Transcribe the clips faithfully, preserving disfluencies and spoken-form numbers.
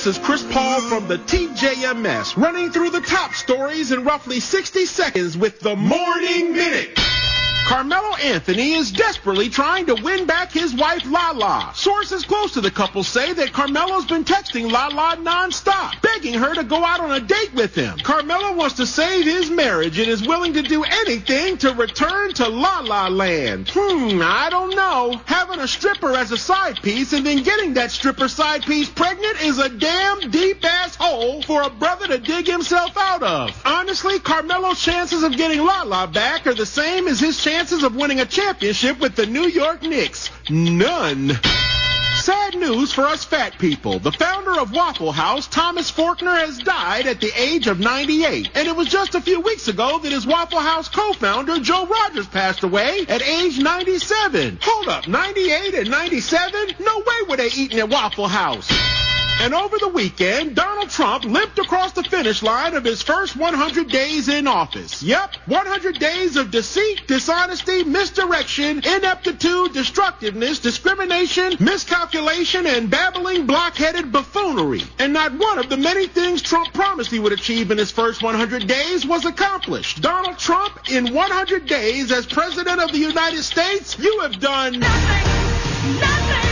is Chris Paul from the T J M S, running through the top stories in roughly sixty seconds with the Morning Minute. Carmelo Anthony is desperately trying to win back his wife, Lala. Sources close to the couple say that Carmelo's been texting Lala nonstop, begging her to go out on a date with him. Carmelo wants to save his marriage and is willing to do anything to return to Lala Land. Hmm, I don't know. Having a stripper as a side piece and then getting that stripper side piece pregnant is a damn deep-ass hole for a brother to dig himself out of. Honestly, Carmelo's chances of getting Lala back are the same as his chances of winning a championship with the New York Knicks. None. Sad news for us fat people. The founder of Waffle House, Thomas Faulkner, has died at the age of ninety-eight. And it was just a few weeks ago that his Waffle House co-founder, Joe Rogers, passed away at age ninety-seven. Hold up, ninety-eight and ninety-seven? No way were they eating at Waffle House. And over the weekend, Donald Trump limped across the finish line of his first one hundred days in office. Yep, one hundred days of deceit, dishonesty, misdirection, ineptitude, destructiveness, discrimination, miscalculation, and babbling, block-headed buffoonery. And not one of the many things Trump promised he would achieve in his first one hundred days was accomplished. Donald Trump, in one hundred days as President of the United States, you have done nothing, nothing.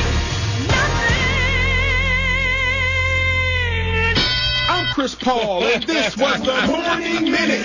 I'm Chris Paul, and this was the Morning Minute.